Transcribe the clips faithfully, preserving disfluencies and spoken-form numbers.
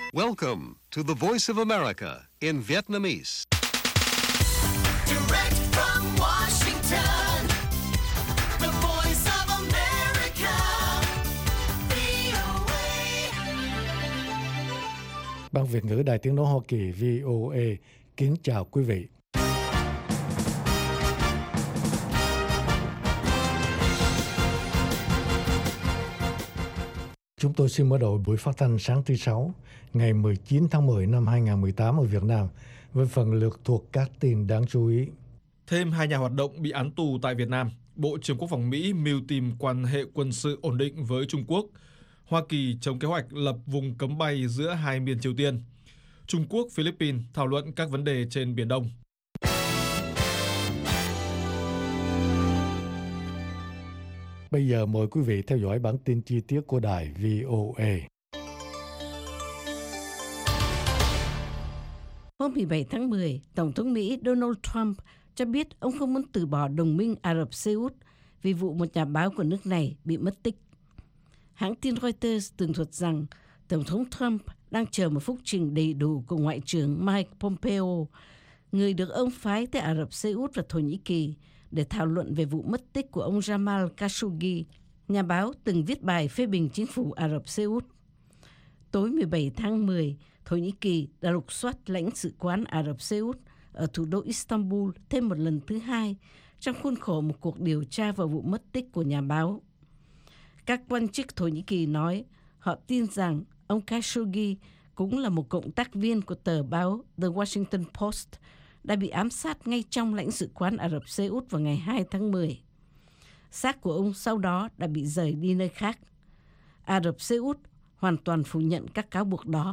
Welcome to the Voice of America in Vietnamese. Direct from Washington, the Voice of America, vê o a. Ban Việt ngữ Đài Tiếng nói Hoa Kỳ vê o a kính chào quý vị. Chúng tôi xin mở đầu buổi phát thanh sáng thứ Sáu, ngày mười chín tháng mười năm hai nghìn không trăm mười tám ở Việt Nam, với phần lược thuộc các tin đáng chú ý. Thêm hai nhà hoạt động bị án tù tại Việt Nam. Bộ trưởng Quốc phòng Mỹ mưu tìm quan hệ quân sự ổn định với Trung Quốc. Hoa Kỳ chống kế hoạch lập vùng cấm bay giữa hai miền Triều Tiên. Trung Quốc, Philippines thảo luận các vấn đề trên Biển Đông. Bây giờ mời quý vị theo dõi bản tin chi tiết của đài vê o a. Hôm mười bảy tháng mười, Tổng thống Mỹ Donald Trump cho biết ông không muốn từ bỏ đồng minh Ả Rập Xê Út vì vụ một nhà báo của nước này bị mất tích. Hãng tin Reuters tường thuật rằng Tổng thống Trump đang chờ một phúc trình đầy đủ của Ngoại trưởng Mike Pompeo, người được ông phái tới Ả Rập Xê Út và Thổ Nhĩ Kỳ để thảo luận về vụ mất tích của ông Jamal Khashoggi, nhà báo từng viết bài phê bình chính phủ Ả Rập Xê Út. Tối mười bảy tháng mười, Thổ Nhĩ Kỳ đã lục soát lãnh sự quán Ả Rập Xê Út ở thủ đô Istanbul thêm một lần thứ hai trong khuôn khổ một cuộc điều tra về vụ mất tích của nhà báo. Các quan chức Thổ Nhĩ Kỳ nói họ tin rằng ông Khashoggi cũng là một cộng tác viên của tờ báo The Washington Post đã bị ám sát ngay trong lãnh sự quán Ả Rập Xê Út vào ngày hai tháng mười. Xác của ông sau đó đã bị rời đi nơi khác. Ả Rập Xê Út hoàn toàn phủ nhận các cáo buộc đó.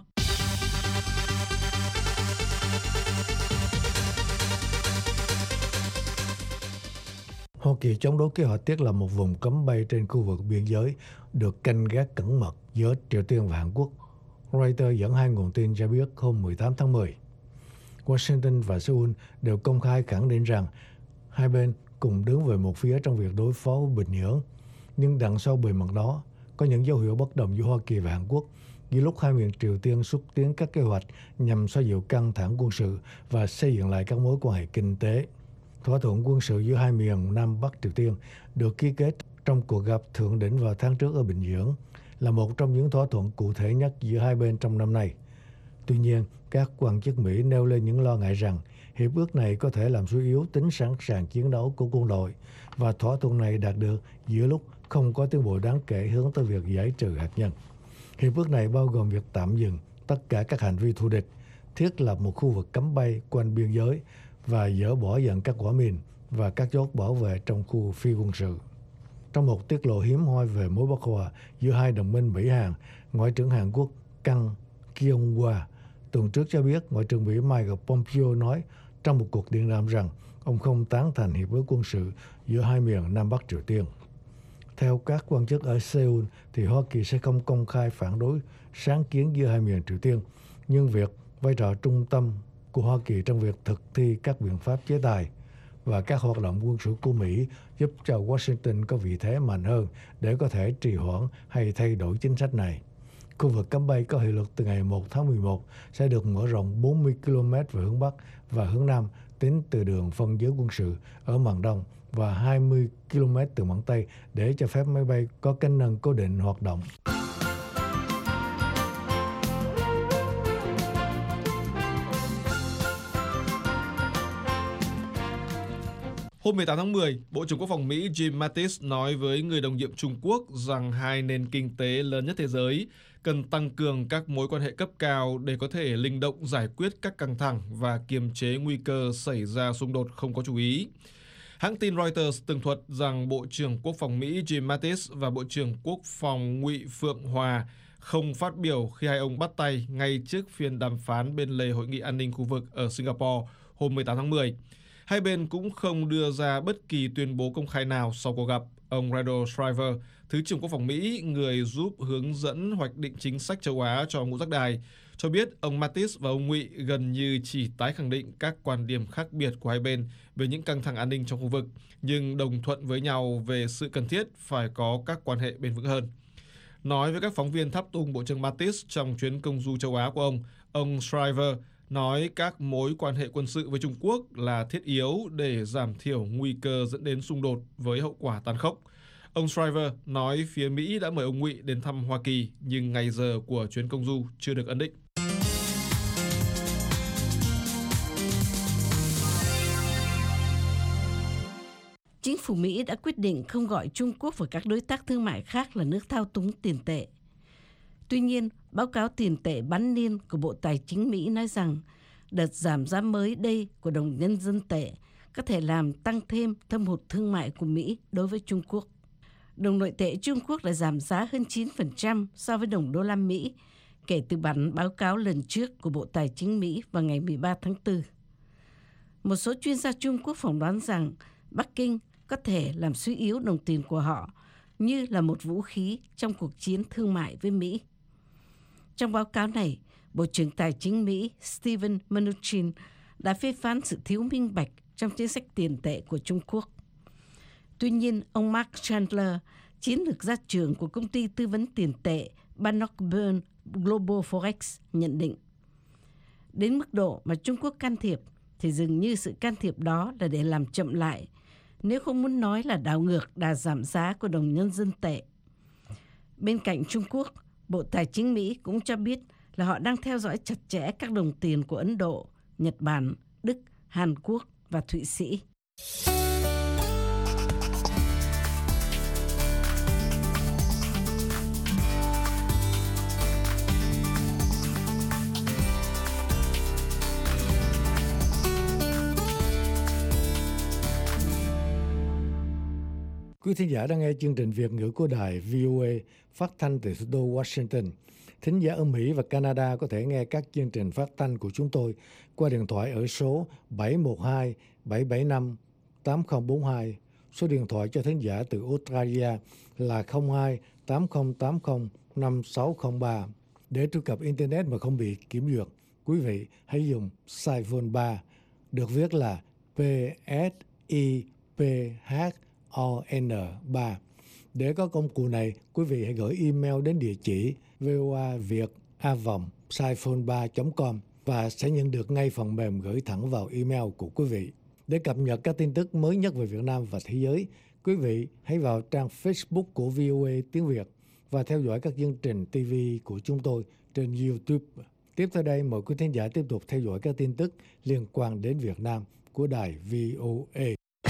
Hoa Kỳ chống đối kế hoạch thiết lập một vùng cấm bay trên khu vực biên giới được canh gác cẩn mật giữa Triều Tiên và Hàn Quốc. Reuters dẫn hai nguồn tin cho biết hôm mười tám tháng mười. Washington và Seoul đều công khai khẳng định rằng hai bên cùng đứng về một phía trong việc đối phó với Bình Nhưỡng. Nhưng đằng sau bề mặt đó có những dấu hiệu bất đồng giữa Hoa Kỳ và Hàn Quốc, giữa lúc hai miền Triều Tiên xúc tiến các kế hoạch nhằm xoa dịu căng thẳng quân sự và xây dựng lại các mối quan hệ kinh tế. Thỏa thuận quân sự giữa hai miền Nam Bắc Triều Tiên được ký kết trong cuộc gặp thượng đỉnh vào tháng trước ở Bình Nhưỡng, là một trong những thỏa thuận cụ thể nhất giữa hai bên trong năm nay. Tuy nhiên, các quan chức Mỹ nêu lên những lo ngại rằng hiệp ước này có thể làm suy yếu tính sẵn sàng chiến đấu của quân đội, và thỏa thuận này đạt được giữa lúc không có tiến bộ đáng kể hướng tới việc giải trừ hạt nhân. Hiệp ước này bao gồm việc tạm dừng tất cả các hành vi thù địch, thiết lập một khu vực cấm bay quanh biên giới và dỡ bỏ dần các quả mìn và các chốt bảo vệ trong khu phi quân sự. Trong một tiết lộ hiếm hoi về mối bất hòa giữa hai đồng minh Mỹ-Hàn, Ngoại trưởng Hàn Quốc Kang Kyung-hwa tuần trước cho biết Ngoại trưởng Mỹ Mike Pompeo nói trong một cuộc điện đàm rằng ông không tán thành hiệp ước quân sự giữa hai miền Nam Bắc Triều Tiên. Theo các quan chức ở Seoul, thì Hoa Kỳ sẽ không công khai phản đối sáng kiến giữa hai miền Triều Tiên, nhưng việc vai trò trung tâm của Hoa Kỳ trong việc thực thi các biện pháp chế tài và các hoạt động quân sự của Mỹ giúp cho Washington có vị thế mạnh hơn để có thể trì hoãn hay thay đổi chính sách này. Khu vực cấm bay có hiệu lực từ ngày một tháng mười một sẽ được mở rộng bốn mươi ki lô mét về hướng Bắc và hướng Nam tính từ đường phân giới quân sự ở mạn Đông và hai mươi ki lô mét từ mạn Tây để cho phép máy bay có cánh nâng cố định hoạt động. Hôm mười tám tháng mười, Bộ trưởng Quốc phòng Mỹ Jim Mattis nói với người đồng nhiệm Trung Quốc rằng hai nền kinh tế lớn nhất thế giới cần tăng cường các mối quan hệ cấp cao để có thể linh động giải quyết các căng thẳng và kiềm chế nguy cơ xảy ra xung đột không có chú ý. Hãng tin Reuters tường thuật rằng Bộ trưởng Quốc phòng Mỹ Jim Mattis và Bộ trưởng Quốc phòng Ngụy Phượng Hòa không phát biểu khi hai ông bắt tay ngay trước phiên đàm phán bên lề Hội nghị an ninh khu vực ở Singapore hôm mười tám tháng mười. Hai bên cũng không đưa ra bất kỳ tuyên bố công khai nào sau cuộc gặp. Ông Randall Shriver, Thứ trưởng Quốc phòng Mỹ, người giúp hướng dẫn hoạch định chính sách châu Á cho ngũ giác đài, cho biết ông Mattis và ông Ngụy gần như chỉ tái khẳng định các quan điểm khác biệt của hai bên về những căng thẳng an ninh trong khu vực, nhưng đồng thuận với nhau về sự cần thiết phải có các quan hệ bền vững hơn. Nói với các phóng viên tháp tùng Bộ trưởng Mattis trong chuyến công du châu Á của ông, ông Shriver nói các mối quan hệ quân sự với Trung Quốc là thiết yếu để giảm thiểu nguy cơ dẫn đến xung đột với hậu quả tàn khốc. Ông Shriver nói phía Mỹ đã mời ông Ngụy đến thăm Hoa Kỳ, nhưng ngày giờ của chuyến công du chưa được ấn định. Chính phủ Mỹ đã quyết định không gọi Trung Quốc và các đối tác thương mại khác là nước thao túng tiền tệ. Tuy nhiên, báo cáo tiền tệ bán niên của Bộ Tài chính Mỹ nói rằng đợt giảm giá mới đây của đồng nhân dân tệ có thể làm tăng thêm thâm hụt thương mại của Mỹ đối với Trung Quốc. Đồng nội tệ Trung Quốc đã giảm giá hơn chín phần trăm so với đồng đô la Mỹ kể từ bản báo cáo lần trước của Bộ Tài chính Mỹ vào ngày mười ba tháng tư. Một số chuyên gia Trung Quốc phỏng đoán rằng Bắc Kinh có thể làm suy yếu đồng tiền của họ như là một vũ khí trong cuộc chiến thương mại với Mỹ. Trong báo cáo này, Bộ trưởng Tài chính Mỹ Steven Mnuchin đã phê phán sự thiếu minh bạch trong chính sách tiền tệ của Trung Quốc. Tuy nhiên, ông Mark Chandler, chiến lược gia trưởng của công ty tư vấn tiền tệ Bannock Burn Global Forex, nhận định đến mức độ mà Trung Quốc can thiệp thì dường như sự can thiệp đó là để làm chậm lại, nếu không muốn nói là đảo ngược đà giảm giá của đồng nhân dân tệ. Bên cạnh Trung Quốc, Bộ Tài chính Mỹ cũng cho biết là họ đang theo dõi chặt chẽ các đồng tiền của Ấn Độ, Nhật Bản, Đức, Hàn Quốc và Thụy Sĩ. Quý thính giả đang nghe chương trình Việt ngữ của đài vê o a phát thanh từ thủ đô Washington. Thính giả ở Mỹ và Canada có thể nghe các chương trình phát thanh của chúng tôi qua điện thoại ở số bảy một hai bảy bảy năm tám không bốn hai. Số điện thoại cho thính giả từ Australia là không hai tám không tám không năm sáu không ba. Để truy cập Internet mà không bị kiểm duyệt, quý vị hãy dùng Siphon ba, được viết là P S I P H O N ba. Để có công cụ này, quý vị hãy gửi email đến địa chỉ voaviet a vòng siphon ba chấm com và sẽ nhận được ngay phần mềm gửi thẳng vào email của quý vị. Để cập nhật các tin tức mới nhất về Việt Nam và thế giới, quý vị hãy vào trang Facebook của vê o a tiếng Việt và theo dõi các chương trình ti vi của chúng tôi trên YouTube. Tiếp theo đây, mời quý thính giả tiếp tục theo dõi các tin tức liên quan đến Việt Nam của đài vê o a.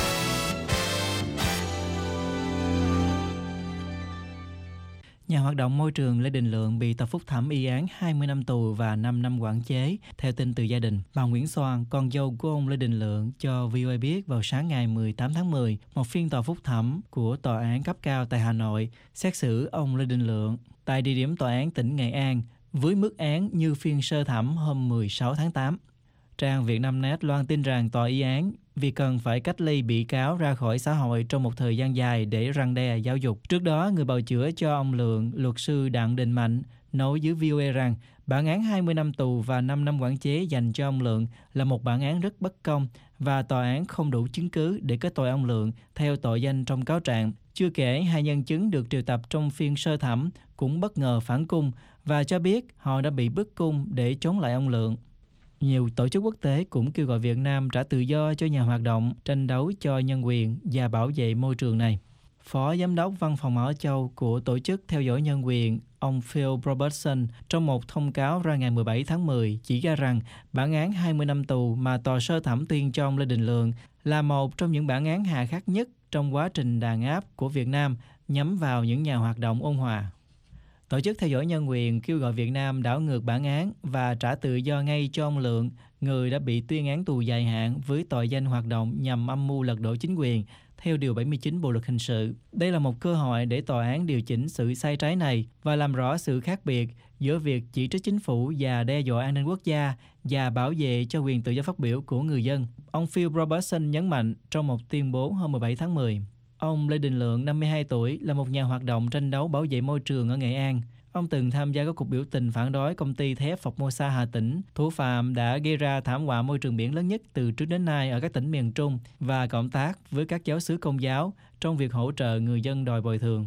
Nhà hoạt động môi trường Lê Đình Lượng bị tòa phúc thẩm y án hai mươi năm tù và năm năm quản chế. Theo tin từ gia đình, bà Nguyễn Soan, con dâu của ông Lê Đình Lượng, cho vê o a biết vào sáng ngày mười tám tháng mười, một phiên tòa phúc thẩm của tòa án cấp cao tại Hà Nội xét xử ông Lê Đình Lượng tại địa điểm tòa án tỉnh Nghệ An với mức án như phiên sơ thẩm hôm mười sáu tháng tám. Trang Vietnamnet loan tin rằng tòa y án vì cần phải cách ly bị cáo ra khỏi xã hội trong một thời gian dài để răn đe giáo dục. Trước đó, người bào chữa cho ông Lượng, luật sư Đặng Đình Mạnh, nói với vê o a rằng bản án hai mươi năm tù và năm năm quản chế dành cho ông Lượng là một bản án rất bất công và tòa án không đủ chứng cứ để kết tội ông Lượng theo tội danh trong cáo trạng. Chưa kể, hai nhân chứng được triệu tập trong phiên sơ thẩm cũng bất ngờ phản cung và cho biết họ đã bị bức cung để chống lại ông Lượng. Nhiều tổ chức quốc tế cũng kêu gọi Việt Nam trả tự do cho nhà hoạt động tranh đấu cho nhân quyền và bảo vệ môi trường này. Phó Giám đốc Văn phòng Á Châu của Tổ chức Theo dõi Nhân quyền, ông Phil Robertson, trong một thông cáo ra ngày mười bảy tháng mười, chỉ ra rằng bản án hai mươi năm tù mà tòa sơ thẩm tuyên cho ông Lê Đình Lượng là một trong những bản án hà khắc nhất trong quá trình đàn áp của Việt Nam nhắm vào những nhà hoạt động ôn hòa. Tổ chức Theo dõi Nhân quyền kêu gọi Việt Nam đảo ngược bản án và trả tự do ngay cho ông Lượng, người đã bị tuyên án tù dài hạn với tội danh hoạt động nhằm âm mưu lật đổ chính quyền, theo Điều bảy mươi chín Bộ Luật Hình sự. Đây là một cơ hội để tòa án điều chỉnh sự sai trái này và làm rõ sự khác biệt giữa việc chỉ trích chính phủ và đe dọa an ninh quốc gia và bảo vệ cho quyền tự do phát biểu của người dân. Ông Phil Robertson nhấn mạnh trong một tuyên bố hôm mười bảy tháng mười. Ông Lê Đình Lượng, năm mươi hai tuổi, là một nhà hoạt động tranh đấu bảo vệ môi trường ở Nghệ An. Ông từng tham gia các cuộc biểu tình phản đối công ty thép Formosa Hà Tĩnh, thủ phạm đã gây ra thảm họa môi trường biển lớn nhất từ trước đến nay ở các tỉnh miền Trung và cộng tác với các giáo xứ Công giáo trong việc hỗ trợ người dân đòi bồi thường.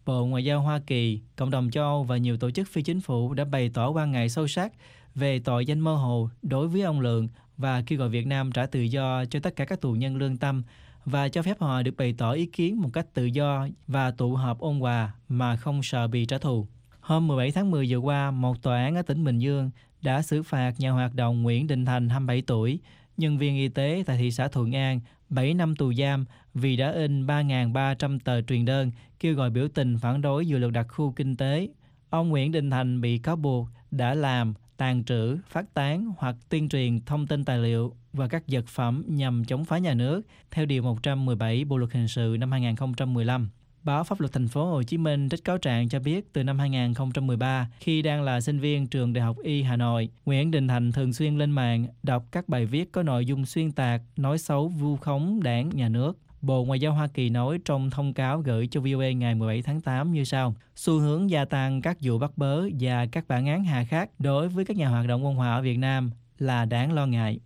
Bộ Ngoại giao Hoa Kỳ, cộng đồng châu Âu và nhiều tổ chức phi chính phủ đã bày tỏ quan ngại sâu sắc về tội danh mơ hồ đối với ông Lượng và kêu gọi Việt Nam trả tự do cho tất cả các tù nhân lương tâm và cho phép họ được bày tỏ ý kiến một cách tự do và tụ họp ôn hòa mà không sợ bị trả thù. Hôm mười bảy tháng mười vừa qua, một tòa án ở tỉnh Bình Dương đã xử phạt nhà hoạt động Nguyễn Đình Thành, hai mươi bảy tuổi, nhân viên y tế tại thị xã Thuận An, bảy năm tù giam vì đã in ba nghìn ba trăm tờ truyền đơn kêu gọi biểu tình phản đối dự luật đặc khu kinh tế. Ông Nguyễn Đình Thành bị cáo buộc đã làm, tàng trữ, phát tán hoặc tuyên truyền thông tin tài liệu và các vật phẩm nhằm chống phá nhà nước theo điều một trăm mười bảy Bộ luật hình sự năm hai nghìn không trăm mười lăm. Báo Pháp luật Thành phố Hồ Chí Minh trích cáo trạng cho biết từ năm hai nghìn không trăm mười ba, khi đang là sinh viên trường Đại học Y Hà Nội, Nguyễn Đình Thành thường xuyên lên mạng đọc các bài viết có nội dung xuyên tạc, nói xấu, vu khống đảng, nhà nước. Bộ Ngoại giao Hoa Kỳ nói trong thông cáo gửi cho vê o a ngày mười bảy tháng tám như sau: xu hướng gia tăng các vụ bắt bớ và các bản án hà khắc đối với các nhà hoạt động ôn hòa ở Việt Nam là đáng lo ngại.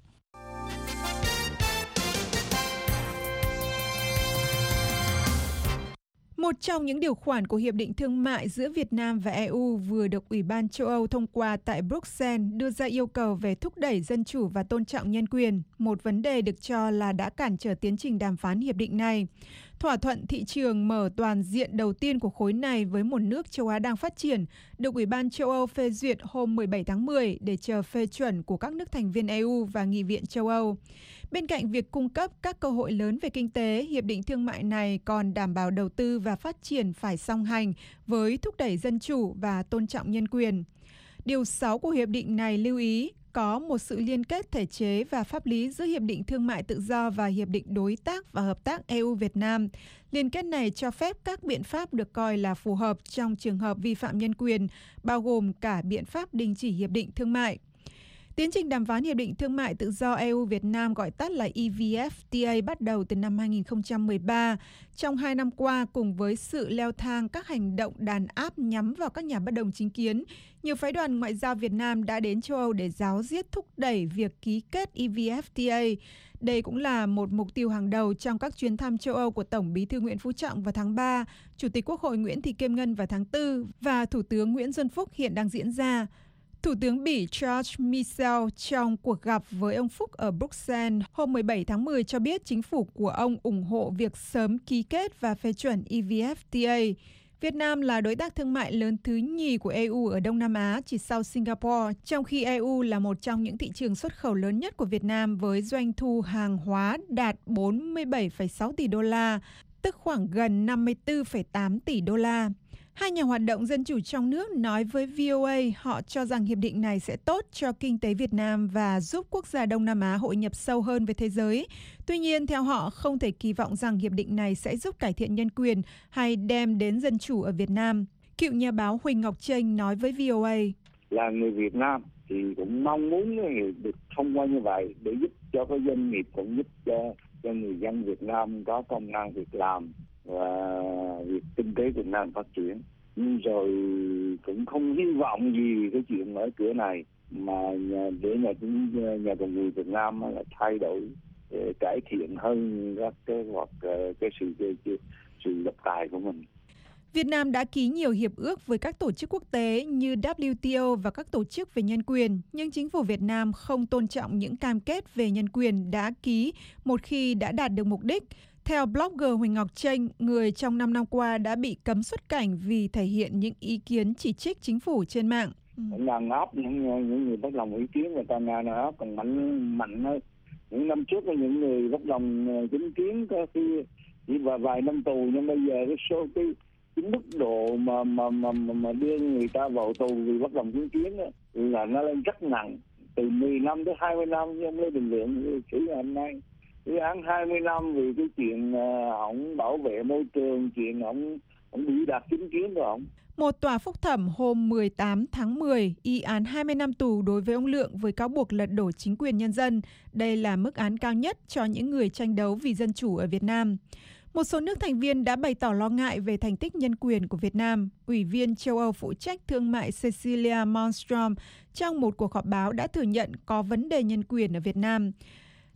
Một trong những điều khoản của Hiệp định Thương mại giữa Việt Nam và e u vừa được Ủy ban châu Âu thông qua tại Bruxelles đưa ra yêu cầu về thúc đẩy dân chủ và tôn trọng nhân quyền, một vấn đề được cho là đã cản trở tiến trình đàm phán hiệp định này. Thỏa thuận thị trường mở toàn diện đầu tiên của khối này với một nước châu Á đang phát triển được Ủy ban châu Âu phê duyệt hôm mười bảy tháng mười để chờ phê chuẩn của các nước thành viên e u và Nghị viện châu Âu. Bên cạnh việc cung cấp các cơ hội lớn về kinh tế, hiệp định thương mại này còn đảm bảo đầu tư và phát triển phải song hành với thúc đẩy dân chủ và tôn trọng nhân quyền. Điều sáu của hiệp định này lưu ý có một sự liên kết thể chế và pháp lý giữa Hiệp định Thương mại Tự do và Hiệp định Đối tác và Hợp tác e u Việt Nam. Liên kết này cho phép các biện pháp được coi là phù hợp trong trường hợp vi phạm nhân quyền, bao gồm cả biện pháp đình chỉ hiệp định thương mại. Tiến trình đàm phán Hiệp định Thương mại Tự do e u Việt Nam, gọi tắt là e vê ép tê a, bắt đầu từ năm hai nghìn không trăm mười ba. Trong hai năm qua, cùng với sự leo thang các hành động đàn áp nhắm vào các nhà bất đồng chính kiến, nhiều phái đoàn ngoại giao Việt Nam đã đến châu Âu để ráo riết thúc đẩy việc ký kết e vê ép tê a. Đây cũng là một mục tiêu hàng đầu trong các chuyến thăm châu Âu của Tổng Bí thư Nguyễn Phú Trọng vào tháng ba, Chủ tịch Quốc hội Nguyễn Thị Kim Ngân vào tháng tư và Thủ tướng Nguyễn Xuân Phúc hiện đang diễn ra. Thủ tướng Bỉ Charles Michel trong cuộc gặp với ông Phúc ở Bruxelles hôm mười bảy tháng mười cho biết chính phủ của ông ủng hộ việc sớm ký kết và phê chuẩn e vê ép tê a. Việt Nam là đối tác thương mại lớn thứ nhì của e u ở Đông Nam Á chỉ sau Singapore, trong khi e u là một trong những thị trường xuất khẩu lớn nhất của Việt Nam với doanh thu hàng hóa đạt bốn mươi bảy phẩy sáu tỷ đô la, tức khoảng gần năm mươi tư phẩy tám tỷ đô la. Hai nhà hoạt động dân chủ trong nước nói với vê o a họ cho rằng hiệp định này sẽ tốt cho kinh tế Việt Nam và giúp quốc gia Đông Nam Á hội nhập sâu hơn với thế giới. Tuy nhiên, theo họ, không thể kỳ vọng rằng hiệp định này sẽ giúp cải thiện nhân quyền hay đem đến dân chủ ở Việt Nam. Cựu nhà báo Huỳnh Ngọc Chênh nói với vê o a: Là người Việt Nam thì cũng mong muốn được thông qua như vậy để giúp cho các doanh nghiệp, cũng giúp cho, cho người dân Việt Nam có công ăn việc làm và việc kinh tế Việt Nam phát triển. Nhưng rồi cũng không hy vọng gì cái chuyện mở cửa này mà nhà, để nhà nhà cầm quyền Việt Nam là thay đổi, cải thiện hơn các cái hoặc cái sự cái, sự độc tài của mình. Việt Nam đã ký nhiều hiệp ước với các tổ chức quốc tế như vê kép tê o và các tổ chức về nhân quyền, nhưng chính phủ Việt Nam không tôn trọng những cam kết về nhân quyền đã ký một khi đã đạt được mục đích. Theo blogger Huỳnh Ngọc Chênh, người trong năm năm qua đã bị cấm xuất cảnh vì thể hiện những ý kiến chỉ trích chính phủ trên mạng. Đàn áp những, những người bất đồng ý kiến, người ta nga nó áp còn mạnh mạnh hơn. Những năm trước có những người bất đồng chính kiến có khi chỉ vài, vài năm tù, nhưng bây giờ cái số cái, cái mức độ mà mà mà mà đưa người ta vào tù vì bất đồng chính kiến đó, là nó lên rất nặng, từ mười năm tới hai mươi năm. Như ông Lê Đình Lượng xử hôm nay cái án hai mươi năm vì cái chuyện uh, ông bảo vệ môi trường, chuyện ông ông bị đặt chính kiến của ông. Một tòa phúc thẩm hôm mười tám tháng mười y án hai mươi năm tù đối với ông Lượng với cáo buộc lật đổ chính quyền nhân dân. Đây là mức án cao nhất cho những người tranh đấu vì dân chủ ở Việt Nam. Một số nước thành viên đã bày tỏ lo ngại về thành tích nhân quyền của Việt Nam. Ủy viên châu Âu phụ trách thương mại Cecilia Malmström trong một cuộc họp báo đã thừa nhận có vấn đề nhân quyền ở Việt Nam.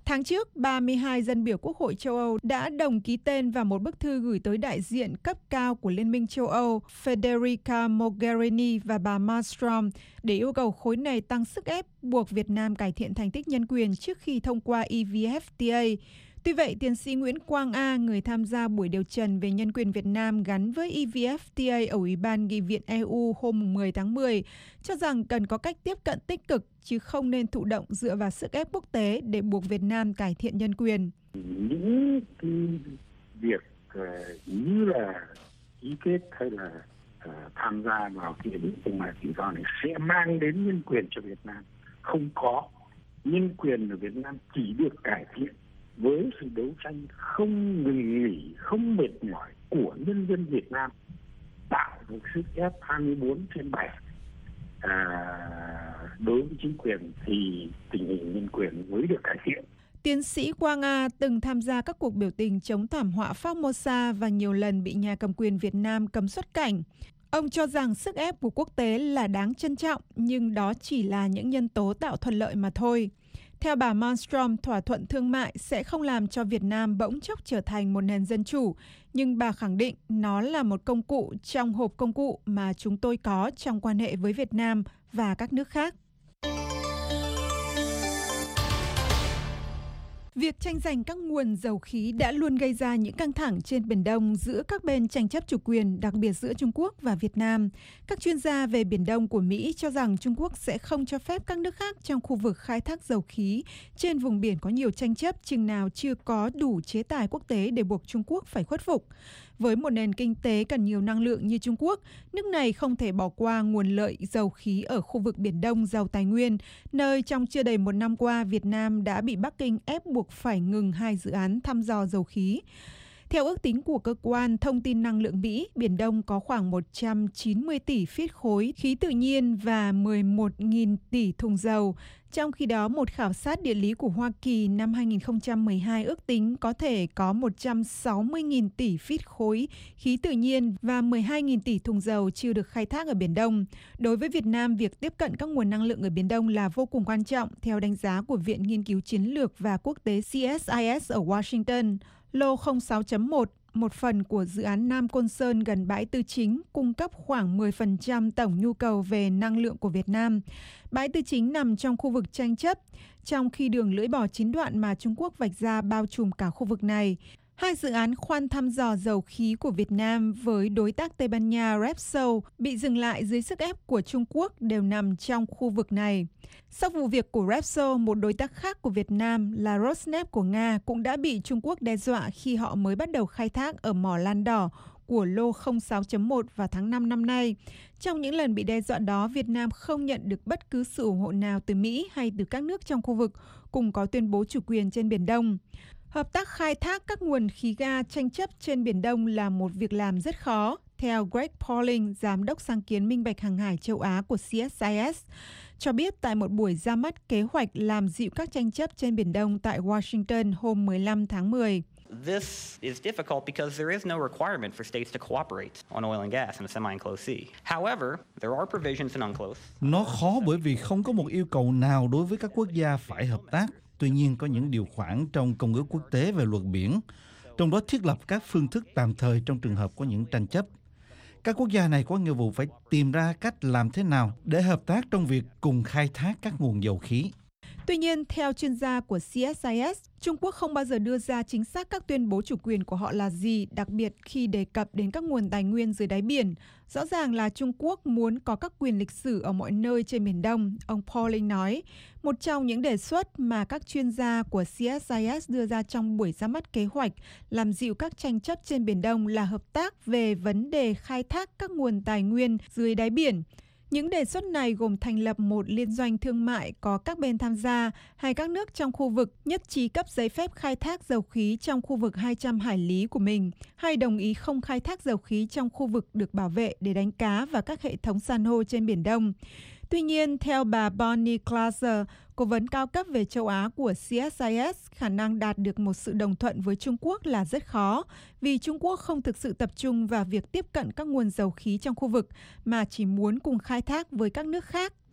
Tháng trước, ba mươi hai dân biểu Quốc hội châu Âu đã đồng ký tên vào một bức thư gửi tới đại diện cấp cao của Liên minh châu Âu Federica Mogherini và bà Malmström để yêu cầu khối này tăng sức ép buộc Việt Nam cải thiện thành tích nhân quyền trước khi thông qua e vê ép tê a. Tuy vậy, tiến sĩ Nguyễn Quang A, người tham gia buổi điều trần về nhân quyền Việt Nam gắn với e vê ép tê a ở Ủy ban Nghị viện e u hôm mười tháng mười, cho rằng cần có cách tiếp cận tích cực, chứ không nên thụ động dựa vào sức ép quốc tế để buộc Việt Nam cải thiện nhân quyền. Những cái việc uh, như là ký kết hay là uh, tham gia vào cái hiệp định thương mại tự do này sẽ mang đến nhân quyền cho Việt Nam. Không có. Nhân quyền ở Việt Nam chỉ được cải thiện với sự đấu tranh không ngừng nghỉ, không mệt mỏi của nhân dân Việt Nam, tạo một sức ép hai mươi bốn trên bảy à, đối với chính quyền thì tình hình nhân quyền mới được cải thiện. Tiến sĩ Quang A từng tham gia các cuộc biểu tình chống thảm họa Formosa và nhiều lần bị nhà cầm quyền Việt Nam cấm xuất cảnh. Ông cho rằng sức ép của quốc tế là đáng trân trọng, nhưng đó chỉ là những nhân tố tạo thuận lợi mà thôi. Theo bà Malmström, thỏa thuận thương mại sẽ không làm cho Việt Nam bỗng chốc trở thành một nền dân chủ, nhưng bà khẳng định nó là một công cụ trong hộp công cụ mà chúng tôi có trong quan hệ với Việt Nam và các nước khác. Việc tranh giành các nguồn dầu khí đã luôn gây ra những căng thẳng trên Biển Đông giữa các bên tranh chấp chủ quyền, đặc biệt giữa Trung Quốc và Việt Nam. Các chuyên gia về Biển Đông của Mỹ cho rằng Trung Quốc sẽ không cho phép các nước khác trong khu vực khai thác dầu khí trên vùng biển có nhiều tranh chấp chừng nào chưa có đủ chế tài quốc tế để buộc Trung Quốc phải khuất phục. Với một nền kinh tế cần nhiều năng lượng như Trung Quốc, nước này không thể bỏ qua nguồn lợi dầu khí ở khu vực Biển Đông giàu tài nguyên, nơi trong chưa đầy một năm qua Việt Nam đã bị Bắc Kinh ép buộc phải ngừng hai dự án thăm dò dầu khí. Theo ước tính của Cơ quan Thông tin Năng lượng Mỹ, Biển Đông có khoảng một trăm chín mươi tỷ feet khối khí tự nhiên và mười một nghìn tỷ thùng dầu. Trong khi đó, một khảo sát địa lý của Hoa Kỳ năm hai nghìn không trăm mười hai ước tính có thể có một trăm sáu mươi nghìn tỷ feet khối khí tự nhiên và mười hai nghìn tỷ thùng dầu chưa được khai thác ở Biển Đông. Đối với Việt Nam, việc tiếp cận các nguồn năng lượng ở Biển Đông là vô cùng quan trọng, theo đánh giá của Viện Nghiên cứu Chiến lược và Quốc tế C S I S ở Washington. Lô không sáu chấm một, một phần của dự án Nam Côn Sơn gần bãi Tư Chính, cung cấp khoảng mười phần trăm tổng nhu cầu về năng lượng của Việt Nam. Bãi Tư Chính nằm trong khu vực tranh chấp, trong khi đường lưỡi bò chín đoạn mà Trung Quốc vạch ra bao trùm cả khu vực này. Hai dự án khoan thăm dò dầu khí của Việt Nam với đối tác Tây Ban Nha Repsol bị dừng lại dưới sức ép của Trung Quốc đều nằm trong khu vực này. Sau vụ việc của Repsol, một đối tác khác của Việt Nam là Rosneft của Nga cũng đã bị Trung Quốc đe dọa khi họ mới bắt đầu khai thác ở mỏ Lan Đỏ của lô không sáu chấm một vào tháng năm năm nay. Trong những lần bị đe dọa đó, Việt Nam không nhận được bất cứ sự ủng hộ nào từ Mỹ hay từ các nước trong khu vực cùng có tuyên bố chủ quyền trên Biển Đông. Hợp tác khai thác các nguồn khí ga tranh chấp trên Biển Đông là một việc làm rất khó, theo Greg Pauling, Giám đốc sáng kiến minh bạch hàng hải châu Á của C S I S, cho biết tại một buổi ra mắt kế hoạch làm dịu các tranh chấp trên Biển Đông tại Washington hôm mười lăm tháng mười. This is difficult because there is no requirement for states to cooperate on oil and gas in a semi-enclosed sea. However, there are provisions in UNCLOS. Nó khó bởi vì không có một yêu cầu nào đối với các quốc gia phải hợp tác. Tuy nhiên, có những điều khoản trong Công ước Quốc tế về luật biển, trong đó thiết lập các phương thức tạm thời trong trường hợp có những tranh chấp. Các quốc gia này có nghĩa vụ phải tìm ra cách làm thế nào để hợp tác trong việc cùng khai thác các nguồn dầu khí. Tuy nhiên, theo chuyên gia của C S I S, Trung Quốc không bao giờ đưa ra chính xác các tuyên bố chủ quyền của họ là gì, đặc biệt khi đề cập đến các nguồn tài nguyên dưới đáy biển. Rõ ràng là Trung Quốc muốn có các quyền lịch sử ở mọi nơi trên Biển Đông, ông Pauling nói. Một trong những đề xuất mà các chuyên gia của C S I S đưa ra trong buổi ra mắt kế hoạch làm dịu các tranh chấp trên Biển Đông là hợp tác về vấn đề khai thác các nguồn tài nguyên dưới đáy biển. Những đề xuất này gồm thành lập một liên doanh thương mại có các bên tham gia, hay các nước trong khu vực nhất trí cấp giấy phép khai thác dầu khí trong khu vực hai trăm hải lý của mình, hay đồng ý không khai thác dầu khí trong khu vực được bảo vệ để đánh cá và các hệ thống san hô trên Biển Đông. Tuy nhiên, theo bà Bonnie Glaser, cố vấn cao cấp về châu Á của C S I S, khả năng đạt được một sự đồng thuận với Trung Quốc là rất khó, vì Trung Quốc không thực sự tập trung vào việc tiếp cận các nguồn dầu khí trong khu vực, mà chỉ muốn cùng khai thác với các nước khác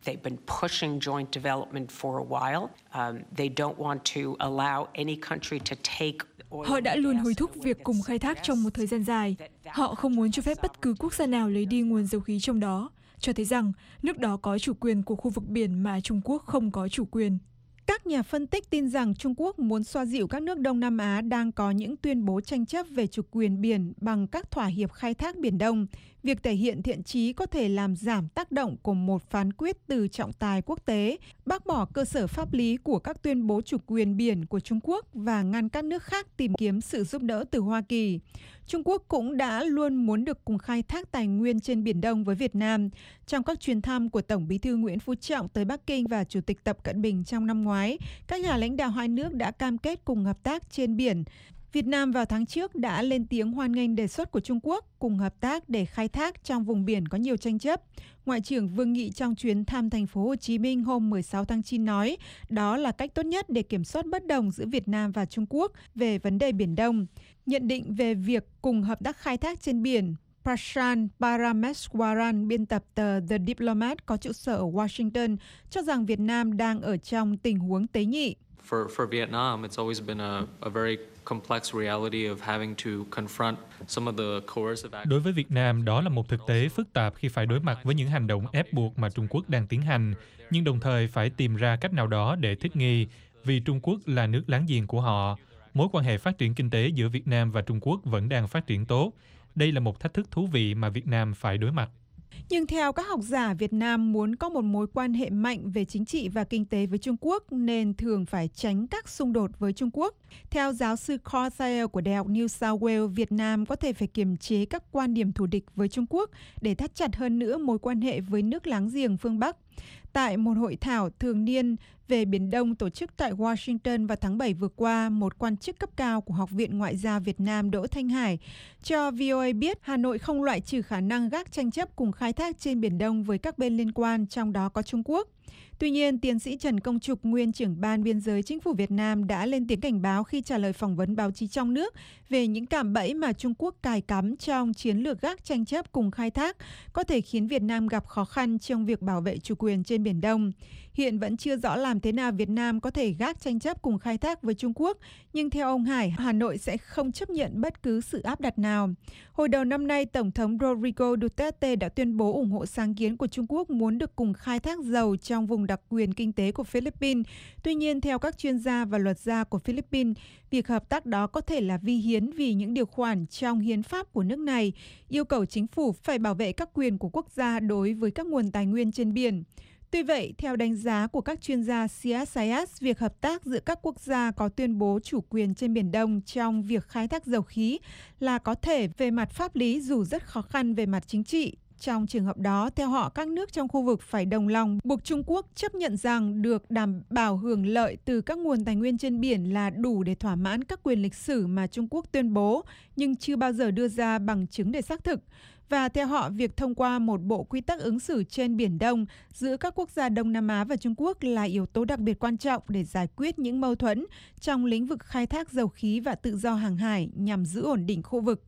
They've been pushing joint development for a while. Um, they don't want to allow any country to take Họ đã luôn hối thúc việc cùng khai thác trong một thời gian dài. Họ không muốn cho phép bất cứ quốc gia nào lấy đi nguồn dầu khí trong đó, cho thấy rằng nước đó có chủ quyền của khu vực biển mà Trung Quốc không có chủ quyền. Các nhà phân tích tin rằng Trung Quốc muốn xoa dịu các nước Đông Nam Á đang có những tuyên bố tranh chấp về chủ quyền biển bằng các thỏa hiệp khai thác Biển Đông. Việc thể hiện thiện chí có thể làm giảm tác động của một phán quyết từ trọng tài quốc tế, bác bỏ cơ sở pháp lý của các tuyên bố chủ quyền biển của Trung Quốc và ngăn các nước khác tìm kiếm sự giúp đỡ từ Hoa Kỳ. Trung Quốc cũng đã luôn muốn được cùng khai thác tài nguyên trên Biển Đông với Việt Nam. Trong các chuyến thăm của Tổng Bí thư Nguyễn Phú Trọng tới Bắc Kinh và Chủ tịch Tập Cận Bình trong năm ngoái, các nhà lãnh đạo hai nước đã cam kết cùng hợp tác trên biển. Việt Nam vào tháng trước đã lên tiếng hoan nghênh đề xuất của Trung Quốc cùng hợp tác để khai thác trong vùng biển có nhiều tranh chấp. Ngoại trưởng Vương Nghị trong chuyến thăm thành phố Hồ Chí Minh hôm mười sáu tháng chín nói đó là cách tốt nhất để kiểm soát bất đồng giữa Việt Nam và Trung Quốc về vấn đề Biển Đông. Nhận định về việc cùng hợp tác khai thác trên biển, Prashant Parameswaran, biên tập tờ The Diplomat có trụ sở ở Washington, cho rằng Việt Nam đang ở trong tình huống tế nhị. For, for Vietnam, it's always been a, a very complex reality of having to confront some of the coercive actions. Đối với Việt Nam, đó là một thực tế phức tạp khi phải đối mặt với những hành động ép buộc mà Trung Quốc đang tiến hành, nhưng đồng thời phải tìm ra cách nào đó để thích nghi, vì Trung Quốc là nước láng giềng của họ. Mối quan hệ phát triển kinh tế giữa Việt Nam và Trung Quốc vẫn đang phát triển tốt. Đây là một thách thức thú vị mà Việt Nam phải đối mặt. Nhưng theo các học giả, Việt Nam muốn có một mối quan hệ mạnh về chính trị và kinh tế với Trung Quốc nên thường phải tránh các xung đột với Trung Quốc. Theo giáo sư Carl Thayer của Đại học New South Wales, Việt Nam có thể phải kiềm chế các quan điểm thù địch với Trung Quốc để thắt chặt hơn nữa mối quan hệ với nước láng giềng phương Bắc. Tại một hội thảo thường niên về Biển Đông tổ chức tại Washington vào tháng bảy vừa qua, một quan chức cấp cao của Học viện Ngoại giao Việt Nam Đỗ Thanh Hải cho vê o a biết Hà Nội không loại trừ khả năng gác tranh chấp cùng khai thác trên Biển Đông với các bên liên quan, trong đó có Trung Quốc. Tuy nhiên, tiến sĩ Trần Công Trục, nguyên trưởng ban biên giới Chính phủ Việt Nam đã lên tiếng cảnh báo khi trả lời phỏng vấn báo chí trong nước về những cạm bẫy mà Trung Quốc cài cắm trong chiến lược gác tranh chấp cùng khai thác có thể khiến Việt Nam gặp khó khăn trong việc bảo vệ chủ quyền trên Biển Đông. Hiện vẫn chưa rõ làm thế nào Việt Nam có thể gác tranh chấp cùng khai thác với Trung Quốc, nhưng theo ông Hải, Hà Nội sẽ không chấp nhận bất cứ sự áp đặt nào. Hồi đầu năm nay, Tổng thống Rodrigo Duterte đã tuyên bố ủng hộ sáng kiến của Trung Quốc muốn được cùng khai thác dầu trong vùng đặc quyền kinh tế của Philippines. Tuy nhiên, theo các chuyên gia và luật gia của Philippines, việc hợp tác đó có thể là vi hiến vì những điều khoản trong hiến pháp của nước này yêu cầu chính phủ phải bảo vệ các quyền của quốc gia đối với các nguồn tài nguyên trên biển. Tuy vậy, theo đánh giá của các chuyên gia xê ét i ét, việc hợp tác giữa các quốc gia có tuyên bố chủ quyền trên Biển Đông trong việc khai thác dầu khí là có thể về mặt pháp lý dù rất khó khăn về mặt chính trị. Trong trường hợp đó, theo họ, các nước trong khu vực phải đồng lòng buộc Trung Quốc chấp nhận rằng được đảm bảo hưởng lợi từ các nguồn tài nguyên trên biển là đủ để thỏa mãn các quyền lịch sử mà Trung Quốc tuyên bố, nhưng chưa bao giờ đưa ra bằng chứng để xác thực. Và theo họ, việc thông qua một bộ quy tắc ứng xử trên Biển Đông giữa các quốc gia Đông Nam Á và Trung Quốc là yếu tố đặc biệt quan trọng để giải quyết những mâu thuẫn trong lĩnh vực khai thác dầu khí và tự do hàng hải nhằm giữ ổn định khu vực.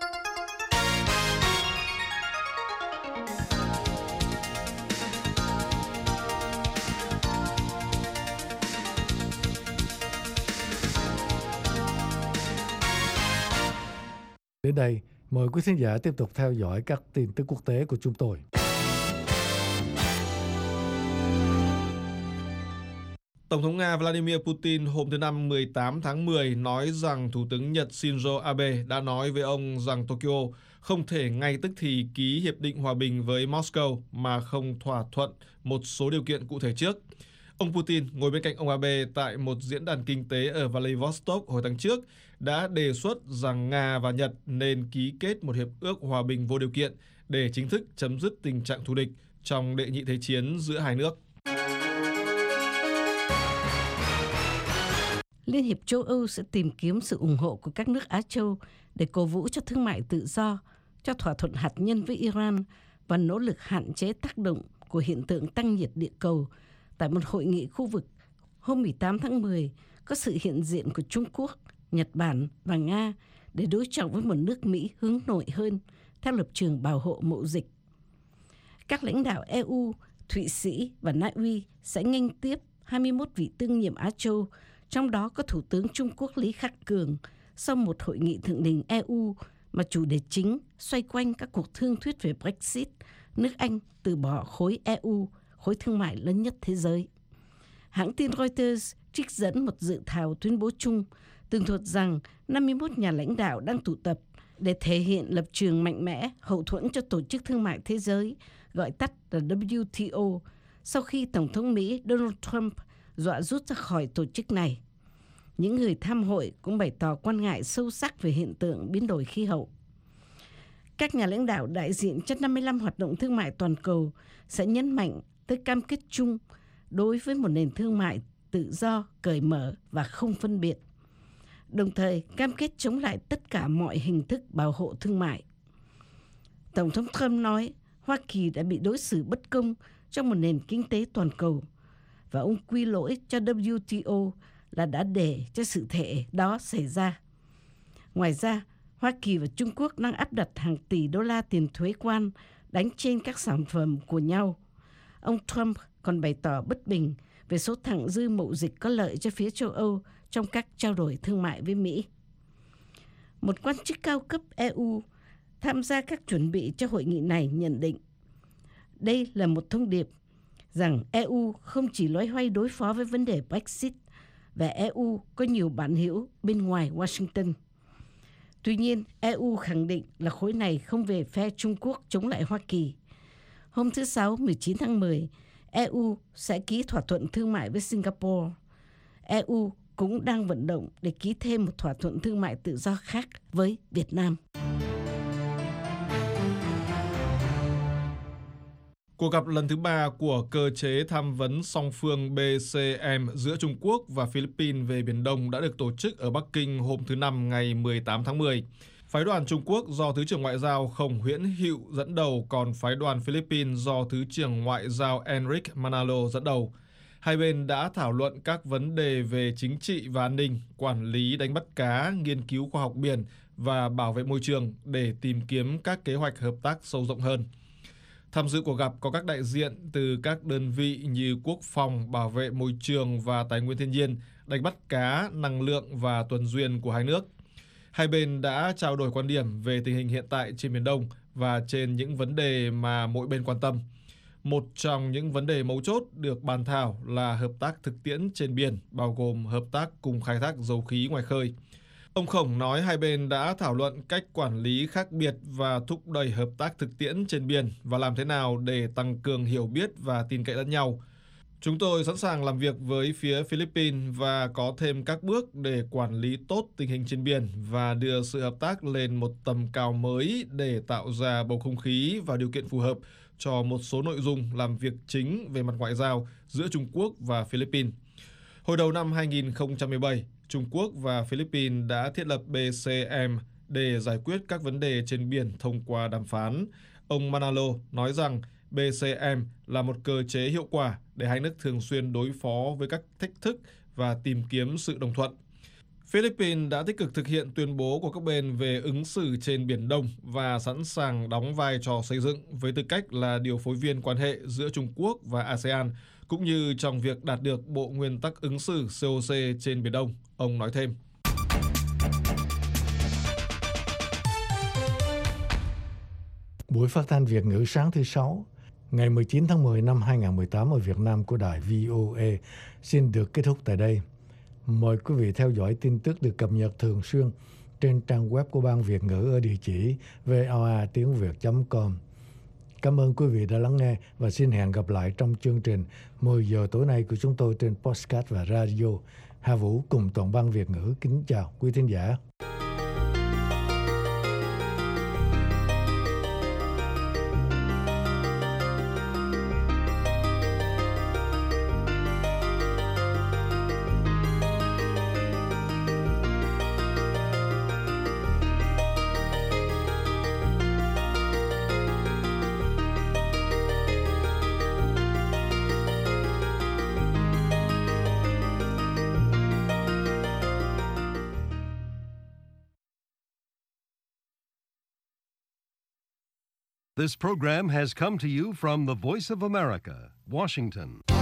Đến đây, mời quý khán giả tiếp tục theo dõi các tin tức quốc tế của chúng tôi. Tổng thống Nga Vladimir Putin hôm thứ Năm mười tám tháng mười nói rằng Thủ tướng Nhật Shinzo Abe đã nói với ông rằng Tokyo không thể ngay tức thì ký hiệp định hòa bình với Moscow mà không thỏa thuận một số điều kiện cụ thể trước. Ông Putin ngồi bên cạnh ông Abe tại một diễn đàn kinh tế ở Vladivostok hồi tháng trước đã đề xuất rằng Nga và Nhật nên ký kết một hiệp ước hòa bình vô điều kiện để chính thức chấm dứt tình trạng thù địch trong đệ nhị thế chiến giữa hai nước. Liên hiệp châu Âu sẽ tìm kiếm sự ủng hộ của các nước Á Châu để cổ vũ cho thương mại tự do, cho thỏa thuận hạt nhân với Iran và nỗ lực hạn chế tác động của hiện tượng tăng nhiệt địa cầu. Tại một hội nghị khu vực hôm mười tám tháng mười, có sự hiện diện của Trung Quốc, Nhật Bản và Nga để đối trọng với một nước Mỹ hướng nội hơn, theo lập trường bảo hộ mậu dịch. Các lãnh đạo e u Thụy Sĩ và Na Uy sẽ nghênh tiếp hai mươi mốt vị tương nhiệm Á Châu, trong đó có Thủ tướng Trung Quốc Lý Khắc Cường, sau một hội nghị thượng đỉnh E U mà chủ đề chính xoay quanh các cuộc thương thuyết về Brexit, nước Anh từ bỏ khối E U, khối thương mại lớn nhất thế giới. Hãng tin Reuters trích dẫn một dự thảo tuyên bố chung tường thuật rằng năm mươi mốt nhà lãnh đạo đang tụ tập để thể hiện lập trường mạnh mẽ hậu thuẫn cho Tổ chức Thương mại Thế giới, gọi tắt là W T O, sau khi Tổng thống Mỹ Donald Trump dọa rút ra khỏi tổ chức này. Những người tham hội cũng bày tỏ quan ngại sâu sắc về hiện tượng biến đổi khí hậu. Các nhà lãnh đạo đại diện cho năm mươi lăm hoạt động thương mại toàn cầu sẽ nhấn mạnh tới cam kết chung đối với một nền thương mại tự do, cởi mở và không phân biệt, đồng thời cam kết chống lại tất cả mọi hình thức bảo hộ thương mại. Tổng thống Trump nói Hoa Kỳ đã bị đối xử bất công trong một nền kinh tế toàn cầu, và ông quy lỗi cho W T O là đã để cho sự thể đó xảy ra. Ngoài ra, Hoa Kỳ và Trung Quốc đang áp đặt hàng tỷ đô la tiền thuế quan đánh trên các sản phẩm của nhau. Ông Trump còn bày tỏ bất bình về số thặng dư mậu dịch có lợi cho phía châu Âu trong các trao đổi thương mại với Mỹ. Một quan chức cao cấp E U tham gia các chuẩn bị cho hội nghị này nhận định, đây là một thông điệp rằng E U không chỉ loay hoay đối phó với vấn đề Brexit, và E U có nhiều bạn hữu bên ngoài Washington. Tuy nhiên, E U khẳng định là khối này không về phe Trung Quốc chống lại Hoa Kỳ. Hôm thứ Sáu, mười chín tháng mười, E U sẽ ký thỏa thuận thương mại với Singapore. E U cũng đang vận động để ký thêm một thỏa thuận thương mại tự do khác với Việt Nam. Cuộc gặp lần thứ ba của cơ chế tham vấn song phương B C M giữa Trung Quốc và Philippines về Biển Đông đã được tổ chức ở Bắc Kinh hôm thứ Năm ngày mười tám tháng mười. Phái đoàn Trung Quốc do Thứ trưởng Ngoại giao Khổng Huyễn Hữu dẫn đầu, còn phái đoàn Philippines do Thứ trưởng Ngoại giao Enrique Manalo dẫn đầu. Hai bên đã thảo luận các vấn đề về chính trị và an ninh, quản lý đánh bắt cá, nghiên cứu khoa học biển và bảo vệ môi trường để tìm kiếm các kế hoạch hợp tác sâu rộng hơn. Tham dự cuộc gặp có các đại diện từ các đơn vị như quốc phòng, bảo vệ môi trường và tài nguyên thiên nhiên, đánh bắt cá, năng lượng và tuần duyên của hai nước. Hai bên đã trao đổi quan điểm về tình hình hiện tại trên Biển Đông và trên những vấn đề mà mỗi bên quan tâm. Một trong những vấn đề mấu chốt được bàn thảo là hợp tác thực tiễn trên biển, bao gồm hợp tác cùng khai thác dầu khí ngoài khơi. Ông Khổng nói hai bên đã thảo luận cách quản lý khác biệt và thúc đẩy hợp tác thực tiễn trên biển và làm thế nào để tăng cường hiểu biết và tin cậy lẫn nhau. Chúng tôi sẵn sàng làm việc với phía Philippines và có thêm các bước để quản lý tốt tình hình trên biển và đưa sự hợp tác lên một tầm cao mới để tạo ra bầu không khí và điều kiện phù hợp cho một số nội dung làm việc chính về mặt ngoại giao giữa Trung Quốc và Philippines. Hồi đầu năm hai nghìn không trăm mười bảy, Trung Quốc và Philippines đã thiết lập B C M để giải quyết các vấn đề trên biển thông qua đàm phán. Ông Manalo nói rằng B C M là một cơ chế hiệu quả để hai nước thường xuyên đối phó với các thách thức và tìm kiếm sự đồng thuận. Philippines đã tích cực thực hiện tuyên bố của các bên về ứng xử trên Biển Đông và sẵn sàng đóng vai trò xây dựng với tư cách là điều phối viên quan hệ giữa Trung Quốc và a sê an, cũng như trong việc đạt được Bộ Nguyên tắc ứng xử C O C trên Biển Đông, ông nói thêm. Buổi phát thanh Việt ngữ sáng thứ Sáu, ngày mười chín tháng mười năm hai nghìn không trăm mười tám ở Việt Nam của đài V O A xin được kết thúc tại đây. Mời quý vị theo dõi tin tức được cập nhật thường xuyên trên trang web của Ban Việt ngữ ở địa chỉ v o a tiếng việt chấm com. Cảm ơn quý vị đã lắng nghe và xin hẹn gặp lại trong chương trình mười giờ tối nay của chúng tôi trên podcast và radio. Hà Vũ cùng toàn ban Việt ngữ kính chào quý thính giả. This program has come to you from the Voice of America, Washington.